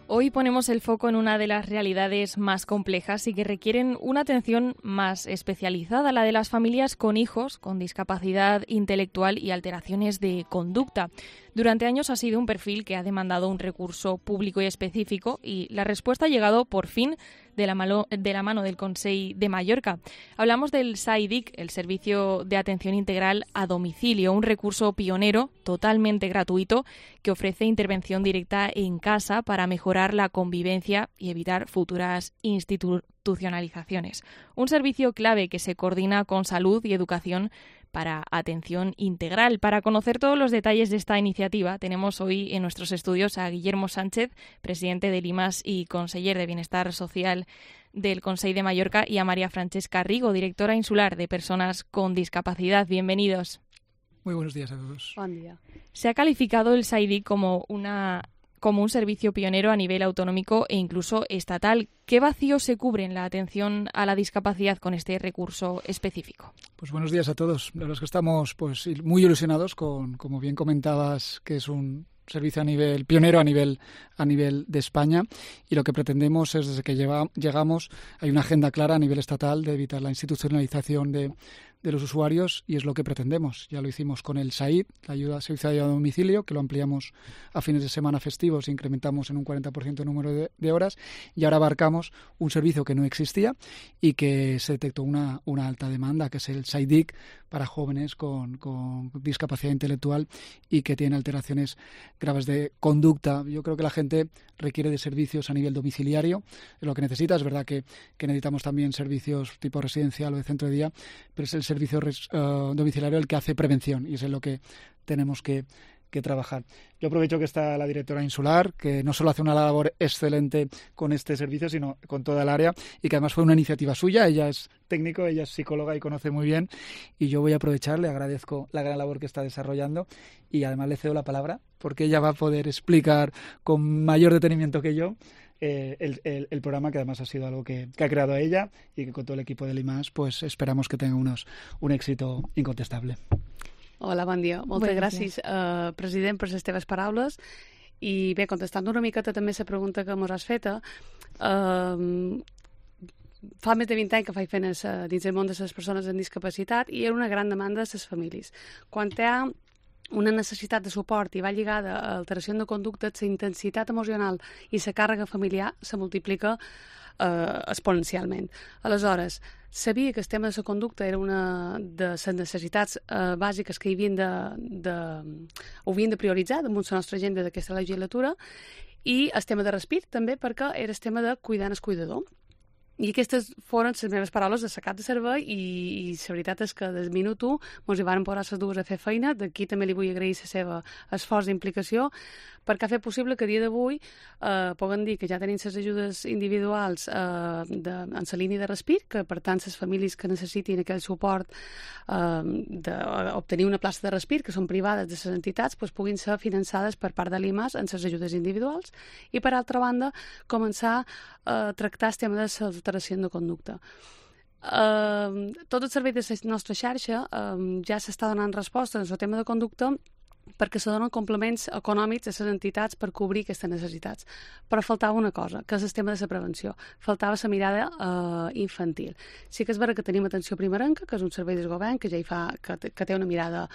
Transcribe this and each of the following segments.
Hoy ponemos el foco en una de las realidades más complejas y que requieren una atención más especializada, la de las familias con hijos con discapacidad intelectual y alteraciones de conducta. Durante años ha sido un perfil que ha demandado un recurso público y específico y la respuesta ha llegado por fin de la mano del Consell de Mallorca. Hablamos del SAIDIC, el Servicio de Atención Integral a Domicilio, un recurso pionero totalmente gratuito que ofrece intervención directa en casa para mejorar la convivencia y evitar futuras institucionalizaciones. Un servicio clave que se coordina con salud y educación para atención integral. Para conocer todos los detalles de esta iniciativa, tenemos hoy en nuestros estudios a Guillermo Sánchez, presidente del IMAS y conseller de Bienestar Social del Consell de Mallorca, y a María Francesca Rigo, directora insular de Personas con Discapacidad. Bienvenidos. Muy buenos días a todos. Buen día. Se ha calificado el SAIDIC como un servicio pionero a nivel autonómico e incluso estatal. ¿Qué vacío se cubre en la atención a la discapacidad con este recurso específico? Pues buenos días a todos. La verdad es que estamos muy ilusionados como bien comentabas, que es un servicio pionero a nivel de España, y lo que pretendemos es, desde que llegamos, hay una agenda clara a nivel estatal de evitar la institucionalización de los usuarios, y es lo que pretendemos. Ya lo hicimos con el SAID, la ayuda servicio de ayuda a domicilio, que lo ampliamos a fines de semana festivos e incrementamos en un 40% el número de horas, y ahora abarcamos un servicio que no existía y que se detectó una alta demanda, que es el SAIDIC para jóvenes con discapacidad intelectual y que tienen alteraciones graves de conducta. Yo creo que la gente requiere de servicios a nivel domiciliario, es lo que necesita. Es verdad que necesitamos también servicios tipo residencial o de centro de día, pero es el servicio domiciliario el que hace prevención, y es en lo que tenemos que trabajar. Yo aprovecho que está la directora insular, que no solo hace una labor excelente con este servicio, sino con toda el área, y que además fue una iniciativa suya. Ella es técnico, ella es psicóloga y conoce muy bien, y yo voy a aprovechar, le agradezco la gran labor que está desarrollando, y además le cedo la palabra porque ella va a poder explicar con mayor detenimiento que yo el programa, que además ha sido algo que ha creado ella, y que con todo el equipo del IMAS pues esperamos que tenga un éxito incontestable. Hola, bon dia. Moltes gràcies, president, per les teves paraules. I bé, contestant una miqueta també la pregunta que mos has feta, fa més de 20 anys que faig feines dins el món de les persones amb discapacitat, i era una gran demanda de les famílies. Quan hi ha una necessitat de suport i va lligada a alteració de conducta, la intensitat emocional i la càrrega familiar se multiplica exponencialment. Aleshores, sabia que el tema de la conducta era una de les necessitats bàsiques que havien de prioritzar damunt la nostra agenda d'aquesta legislatura, i el tema de respir també, perquè era el tema de cuidar el cuidador. I aquestes foren les meves paraules de sacat de servei, i la veritat és que des minut 1 ens hi van posar les dues a fer feina. D'aquí també li vull agrair la seva esforç d'implicació, perquè ha fet possible que a dia d'avui puguem dir que ja tenim les ajudes individuals en la línia de respir, que per tant les famílies que necessitin aquell suport d'obtenir una plaça de respir, que són privades de les entitats, doncs puguin ser finançades per part de l'IMAS en les ajudes individuals, i per altra banda començar a tractar el tema de l'alteració de conducta. Tot el servei de la nostra xarxa ja s'està donant resposta en el tema de conducta, perquè se donen complements econòmics a les entitats per cobrir aquestes necessitats. Però faltava una cosa, que és el tema de la prevenció. Faltava la mirada infantil. Sí que és vera que tenim atenció primerenca, que és un servei del govern que ja que té una mirada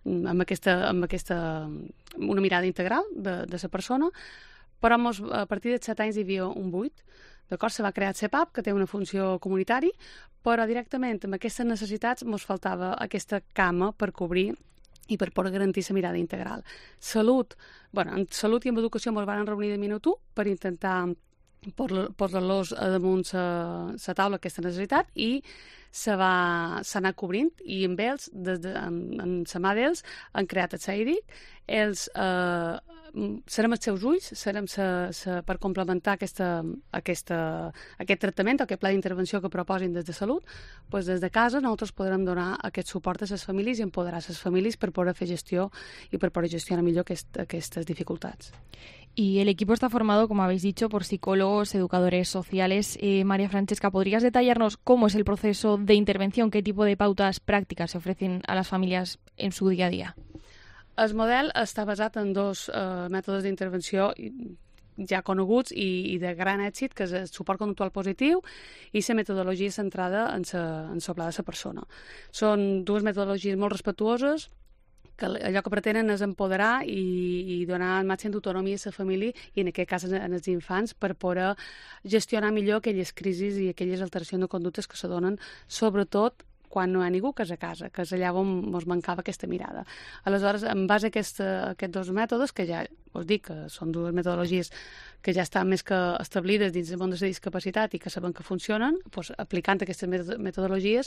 una mirada integral de la persona, però a partir de 7 anys hi havia un buit. D'acord, se va crear el CEPAP, que té una funció comunitària, però directament amb aquestes necessitats ens faltava aquesta cama per cobrir i per poder garantir la mirada integral. En salut i en educació ens van reunir de minut 1 per intentar posar-los damunt la taula aquesta necessitat, i s'ha anat cobrint, i amb ells, en la mà d'ells, han creat el SAIDIC. Ells serem els seus ulls, serem per complementar aquest tractament, aquest pla d'intervenció que proposin des de salut. Doncs des de casa nosaltres podrem donar aquest suport a les famílies i empoderar les famílies per poder fer gestió i per poder gestionar millor aquestes dificultats. Y el equipo está formado, como habéis dicho, por psicólogos, educadores sociales. María Francesca, ¿podrías detallarnos cómo es el proceso de intervención? ¿Qué tipo de pautas prácticas se ofrecen a las familias en su día a día? El model està basat en dos mètodes d'intervenció ja coneguts i de gran èxit, que és el suport conductual positiu i la metodologia centrada en la pla de la persona. Són dues metodologies molt respectuoses, que allò que pretenen és empoderar i donar el màxim d'autonomia a la família i en aquest cas en els infants per poder gestionar millor aquelles crisis i aquelles alteracions de conductes que se donen, sobretot quan no hi ha ningú, que és a casa, que és allà on ens mancava aquesta mirada. Aleshores, en base a aquests dos mètodes, que ja us dic que són dues metodologies que ja estan més que establides dins del món de la discapacitat i que sabem que funcionen, doncs, aplicant aquestes metodologies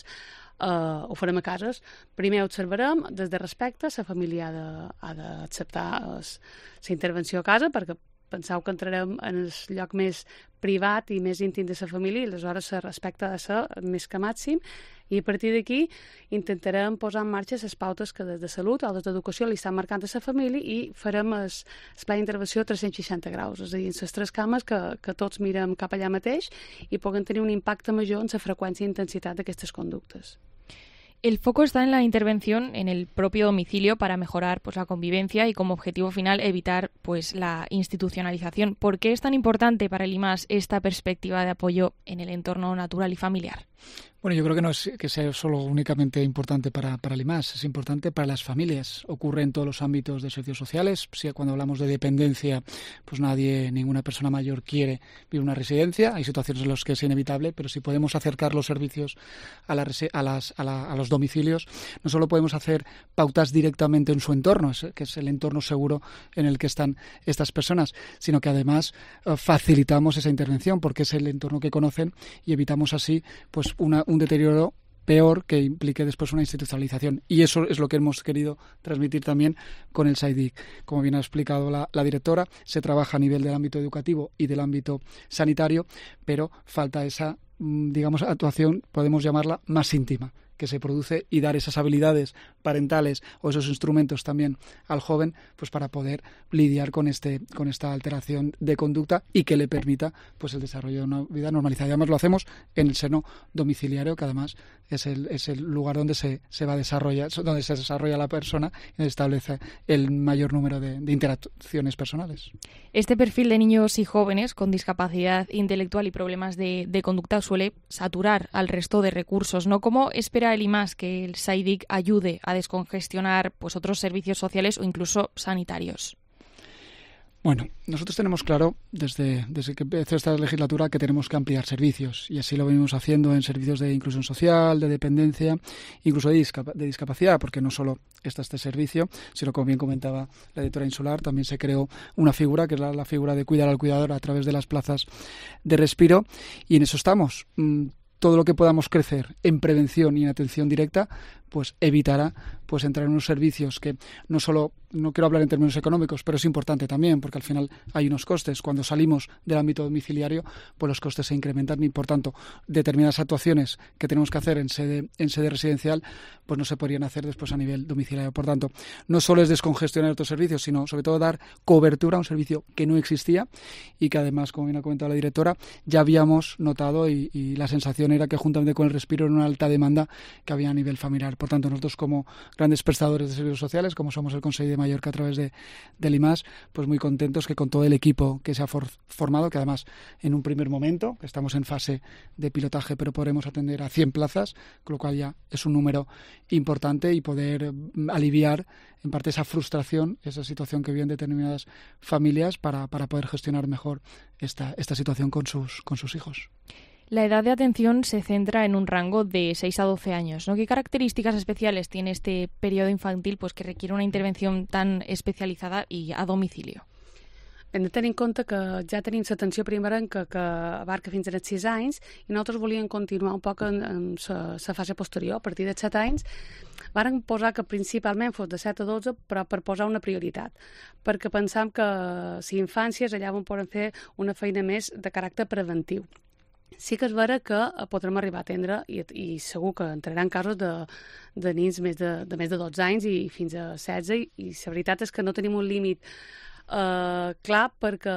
ho farem a cases. Primer observarem, des de respecte, la família ha d'acceptar la intervenció a casa, perquè penseu que entrarem en el lloc més privat i més íntim de la família i aleshores el respecte ha de ser més que màxim i a partir d'aquí intentarem posar en marxa les pautes que des de salut o des d'educació li estan marcant a la família i farem el pla d'intervenció 360 graus, és a dir, en les tres cames que tots mirem cap allà mateix i puguen tenir un impacte major en la freqüència i intensitat d'aquestes conductes. El foco está en la intervención en el propio domicilio para mejorar la convivencia y como objetivo final evitar la institucionalización. ¿Por qué es tan importante para el IMAS esta perspectiva de apoyo en el entorno natural y familiar? Bueno, yo creo que no es que sea solo únicamente importante para el IMAS, es importante para las familias. Ocurre en todos los ámbitos de servicios sociales. Si cuando hablamos de dependencia, pues ninguna persona mayor quiere vivir en una residencia. Hay situaciones en las que es inevitable, pero si podemos acercar los servicios a los domicilios, no solo podemos hacer pautas directamente en su entorno, que es el entorno seguro en el que están estas personas, sino que además facilitamos esa intervención porque es el entorno que conocen y evitamos así pues un deterioro peor que implique después una institucionalización. Y eso es lo que hemos querido transmitir también con el SAIDIC. Como bien ha explicado la directora, se trabaja a nivel del ámbito educativo y del ámbito sanitario, pero falta esa, actuación, podemos llamarla, más íntima, que se produce y dar esas habilidades parentales o esos instrumentos también al joven pues para poder lidiar con esta alteración de conducta y que le permita pues el desarrollo de una vida normalizada. Y además lo hacemos en el seno domiciliario, que además es el lugar donde se va a desarrollar, donde se desarrolla la persona y establece el mayor número de interacciones personales. Este perfil de niños y jóvenes con discapacidad intelectual y problemas de conducta suele saturar al resto de recursos, ¿no? ¿Cómo espera el IMAS que el SAIDIC ayude a descongestionar pues otros servicios sociales o incluso sanitarios? Bueno, nosotros tenemos claro desde que empezó esta legislatura que tenemos que ampliar servicios y así lo venimos haciendo en servicios de inclusión social, de dependencia, incluso de discapacidad, porque no solo está este servicio, sino como bien comentaba la directora insular, también se creó una figura que es la figura de cuidar al cuidador a través de las plazas de respiro y en eso estamos. Todo lo que podamos crecer en prevención y en atención directa, pues evitará pues entrar en unos servicios que no solo, no quiero hablar en términos económicos, pero es importante también, porque al final hay unos costes. Cuando salimos del ámbito domiciliario, pues los costes se incrementan y, por tanto, determinadas actuaciones que tenemos que hacer en sede residencial, pues no se podrían hacer después a nivel domiciliario. Por tanto, no solo es descongestionar otros servicios, sino sobre todo dar cobertura a un servicio que no existía y que además, como bien ha comentado la directora, ya habíamos notado y la sensación era que juntamente con el respiro era una alta demanda que había a nivel familiar. Por tanto, nosotros como grandes prestadores de servicios sociales, como somos el Consell de Mallorca a través del IMAS, pues muy contentos que con todo el equipo que se ha formado, que además en un primer momento, que estamos en fase de pilotaje, pero podremos atender a 100 plazas, con lo cual ya es un número importante y poder aliviar en parte esa frustración, esa situación que viven determinadas familias para poder gestionar mejor esta situación con sus hijos. La edad de atención se centra en un rango de 6 a 12 años, ¿no? ¿Qué características especiales tiene este periodo infantil pues, que requiere una intervención tan especializada i a domicilio? Hem de tenir en compte que ja tenim l'atenció primerenca que abarca fins als 6 anys i nosaltres volíem continuar un poc en la fase posterior. A partir de 7 anys vàrem posar que principalment fos de 7 a 12, però per posar una prioritat, perquè pensam que si infància és allà on podem fer una feina més de caràcter preventiu. Sí que és vera que podrem arribar a atendre i segur que entraran casos de nens de més de 12 anys i fins a 16 i la veritat és que no tenim un límit clar perquè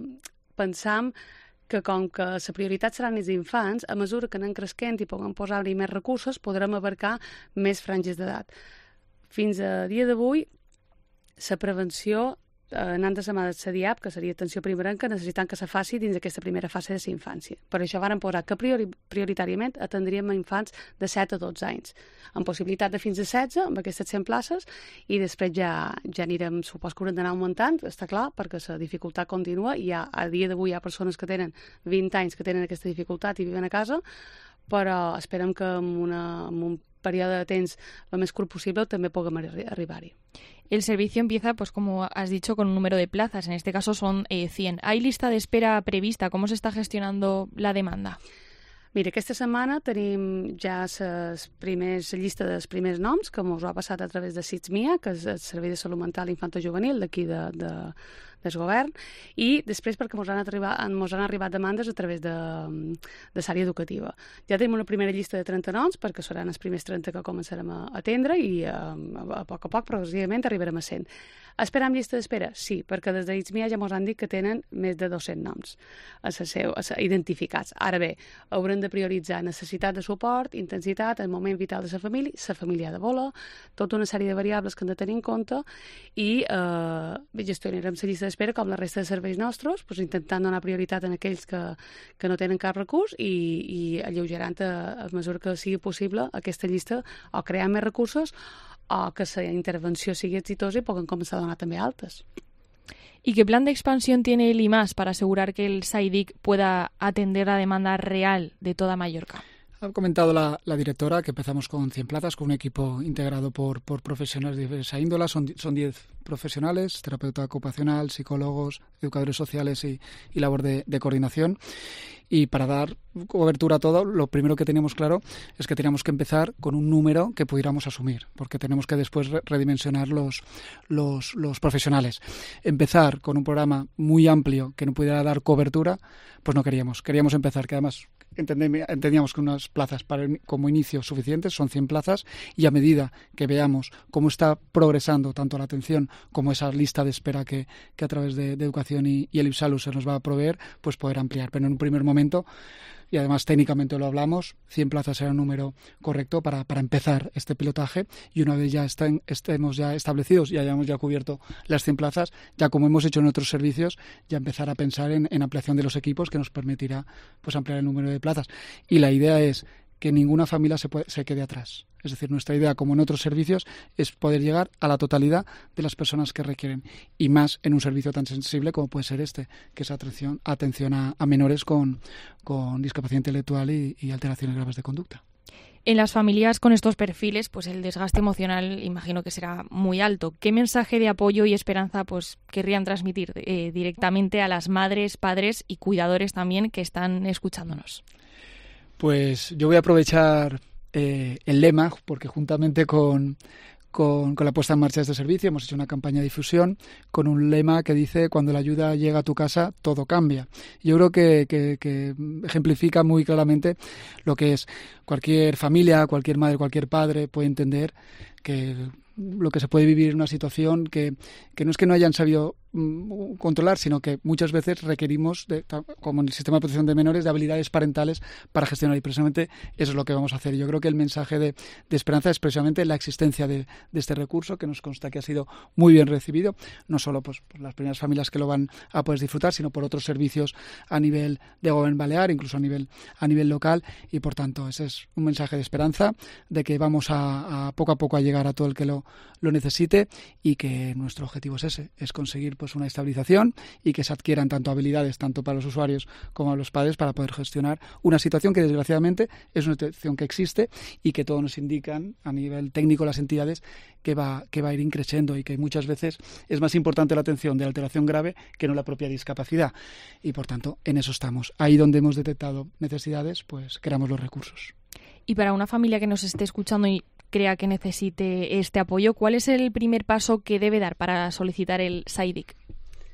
pensam que com que la prioritat seran els infants, a mesura que anem cresquent i puguem posar-hi més recursos, podrem abarcar més franges d'edat. Fins a dia d'avui, la prevenció anant de la mà del CDIAP, que seria atenció primerenca, necessitant que se faci dins d'aquesta primera fase de la infància. Per això vàrem posar que prioritàriament atendríem a infants de 7 a 12 anys, amb possibilitat de fins a 16, amb aquestes 100 places, i després ja anirem, supos que haurem d'anar augmentant, està clar, perquè la dificultat continua, i a dia d'avui hi ha persones que tenen 20 anys que tenen aquesta dificultat i viven a casa, però esperem que en un període de temps lo més curt possible també puguem arribar-hi. El servicio empieza, pues como has dicho, con un número de plazas. En este caso son 100. ¿Hay lista de espera prevista? ¿Cómo se está gestionando la demanda? Mira, aquesta setmana tenim ja la llista dels primers noms que ens ho ha passat a través de SITSMIA, que és el Servei de Salut Mental Infanto-Juvenil d'aquí del govern, i després perquè ens han arribat demandes a través de l'àrea educativa. Ja tenim una primera llista de 30 noms, perquè seran els primers 30 que començarem a atendre, i a poc, progressivament, arribarem a 100. Esperam llista d'espera? Sí, perquè des de ITSMIA ja ens han dit que tenen més de 200 noms identificats. Ara bé, haurem de prioritzar necessitat de suport, intensitat, el moment vital de la família de voler, tota una sèrie de variables que hem de tenir en compte, i gestionarem la llista d'espera com la resta de serveis nostres, doncs intentant donar prioritat a aquells que no tenen cap recurs i alleugerant a mesura que sigui possible aquesta llista, o crear més recursos o que la intervenció sigui exitosa i puguem començar a donar també altes. ¿Y qué plan de expansión tiene el IMAS para asegurar que el SAIDIC pueda atender la demanda real de toda Mallorca? Ha comentado la directora que empezamos con 100 plazas, con un equipo integrado por profesionales de diversa índola. Son 10 profesionales, terapeuta ocupacional, psicólogos, educadores sociales y labor de coordinación. Y para dar cobertura a todo, lo primero que teníamos claro es que teníamos que empezar con un número que pudiéramos asumir, porque tenemos que después redimensionar los profesionales. Empezar con un programa muy amplio que no pudiera dar cobertura, pues no queríamos. Queríamos empezar, que además entendíamos que unas plazas como inicio suficientes, son 100 plazas, y a medida que veamos cómo está progresando tanto la atención como esa lista de espera que a través de Educación y el IPSALU se nos va a proveer, pues poder ampliar. Pero en un primer momento, y además técnicamente lo hablamos, 100 plazas era un número correcto para empezar este pilotaje, y una vez ya estemos ya establecidos y hayamos ya cubierto las 100 plazas, ya como hemos hecho en otros servicios, ya empezar a pensar en ampliación de los equipos, que nos permitirá pues ampliar el número de plazas. Y la idea es que ninguna familia se quede atrás. Es decir, nuestra idea, como en otros servicios, es poder llegar a la totalidad de las personas que requieren, y más en un servicio tan sensible como puede ser este, que es atención a menores con discapacidad intelectual y alteraciones graves de conducta. En las familias con estos perfiles, pues el desgaste emocional imagino que será muy alto. ¿Qué mensaje de apoyo y esperanza pues querrían transmitir directamente a las madres, padres y cuidadores también que están escuchándonos? Pues yo voy a aprovechar el lema, porque juntamente con la puesta en marcha de este servicio hemos hecho una campaña de difusión con un lema que dice: cuando la ayuda llega a tu casa, todo cambia. Yo creo que ejemplifica muy claramente lo que es cualquier familia, cualquier madre, cualquier padre puede entender que lo que se puede vivir en una situación que no es que no hayan sabido controlar, sino que muchas veces requerimos, como en el sistema de protección de menores, de habilidades parentales para gestionar, y precisamente eso es lo que vamos a hacer. Yo creo que el mensaje de esperanza es precisamente la existencia de este recurso, que nos consta que ha sido muy bien recibido, no solo pues, por las primeras familias que lo van a poder disfrutar, sino por otros servicios a nivel de Gobierno Balear, incluso a nivel local, y por tanto ese es un mensaje de esperanza, de que vamos a poco a llegar a todo el que lo necesite, y que nuestro objetivo es ese, es conseguir pues una estabilización y que se adquieran tanto habilidades tanto para los usuarios como para los padres para poder gestionar una situación que desgraciadamente es una situación que existe y que todos nos indican a nivel técnico las entidades que va a ir increciendo, y que muchas veces es más importante la atención de alteración grave que no la propia discapacidad, y por tanto en eso estamos. Ahí donde hemos detectado necesidades, pues creamos los recursos. Y para una familia que nos esté escuchando y crea que necesite este apoyo, ¿cuál es el primer paso que debe dar para solicitar el SAIDIC?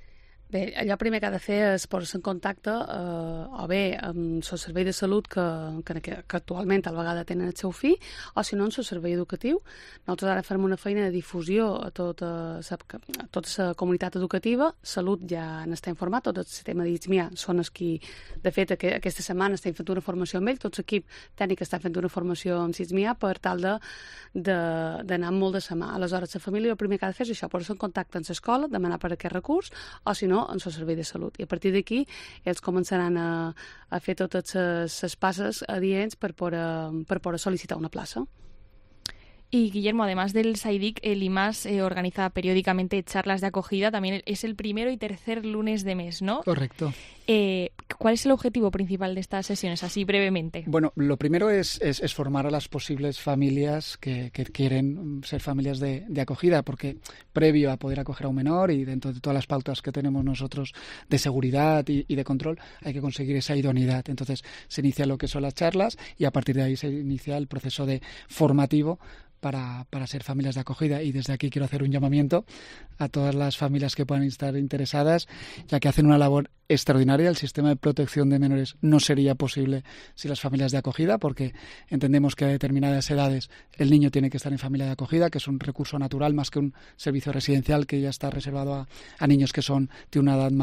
Bé, allò primer que ha de fer és posar-se en contacte o bé amb el servei de salut que actualment a la vegada tenen el seu fill, o si no en el servei educatiu. Nosaltres ara farem una feina de difusió a tota la comunitat educativa. Salut ja n'està informat, tot el sistema d'ITSMIA són els qui, de fet, aquesta setmana estem fent una formació amb ell, tot l'equip tècnic està fent una formació amb ITSMIA per tal d'anar molt de la mà. Aleshores, la família el primer que ha de fer és això, posar-se en contacte amb l'escola, demanar per aquest recurs, o si no, en el servei de salut. I a partir d'aquí ells començaran a fer totes les passes adients per poder sol·licitar una plaça. Y Guillermo, además del SAIDIC, el IMAS organiza periódicamente charlas de acogida, también es el primero y tercer lunes de mes, ¿no? Correcto. ¿Cuál es el objetivo principal de estas sesiones, así brevemente? Bueno, lo primero es formar a las posibles familias que quieren ser familias de acogida, porque previo a poder acoger a un menor y dentro de todas las pautas que tenemos nosotros de seguridad y de control, hay que conseguir esa idoneidad. Entonces se inicia lo que son las charlas y a partir de ahí se inicia el proceso de formativo para ser familias de acogida. Y desde aquí quiero hacer un llamamiento a todas las familias que puedan estar interesadas, ya que hacen una labor extraordinaria. El sistema de protección de menores no sería posible sin las familias de acogida, porque entendemos que a determinadas edades el niño tiene que estar en familia de acogida, que es un recurso natural más que un servicio residencial que ya está reservado a niños que son de una edad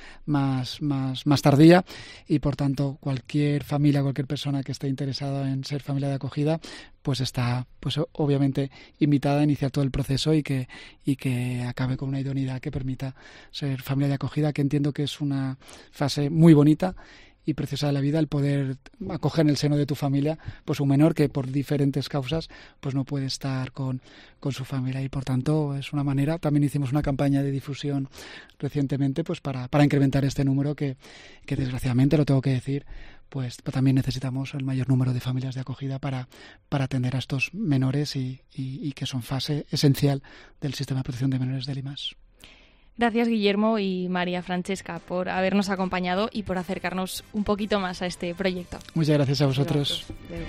más tardía, y por tanto cualquier familia, cualquier persona que esté interesada en ser familia de acogida, pues está obviamente invitada a iniciar todo el proceso y que acabe con una idoneidad que permita ser familia de acogida, que entiendo que es una fase muy bonita y preciosa de la vida, el poder acoger en el seno de tu familia pues un menor que por diferentes causas pues no puede estar con su familia, y por tanto es una manera. También hicimos una campaña de difusión recientemente pues para incrementar este número que desgraciadamente, lo tengo que decir, pues también necesitamos el mayor número de familias de acogida para atender a estos menores y que son fase esencial del sistema de protección de menores del IMAS. Gracias, Guillermo y María Francesca, por habernos acompañado y por acercarnos un poquito más a este proyecto. Muchas gracias a vosotros. Gracias.